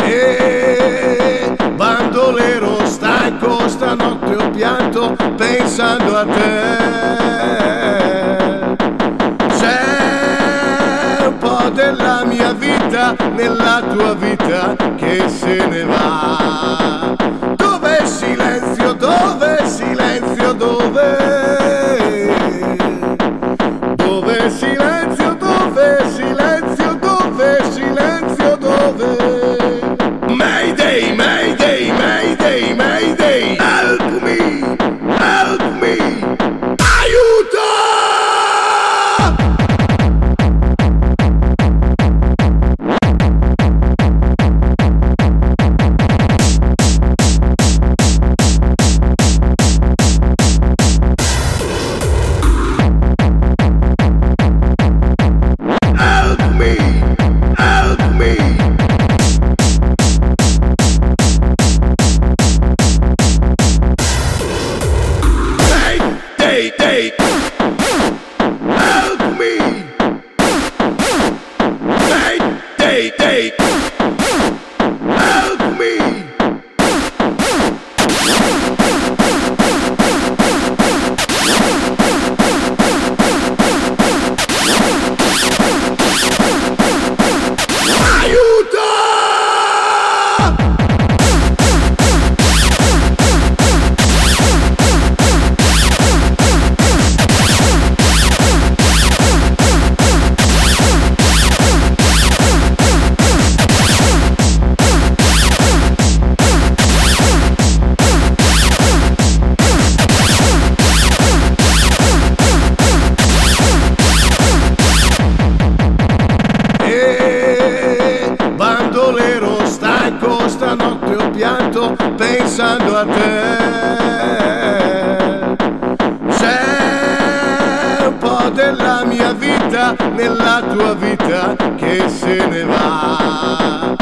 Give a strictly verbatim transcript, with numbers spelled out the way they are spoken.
E bandolero stanco, stanotte ho pianto pensando a te. C'è un po' della mia vita nella tua vita che se ne va. Dove silenzio, dove silenzio, dove? Dove silenzio, dove silenzio, dove silenzio, dove? Mayday, mayday, mayday, mayday. Help me, help me. Aiuto! Day, help me. Day, day, help me. Aiuto! Bandolero stanco, stanotte ho pianto pensando a te. C'è un po' della mia vita nella tua vita che se ne va.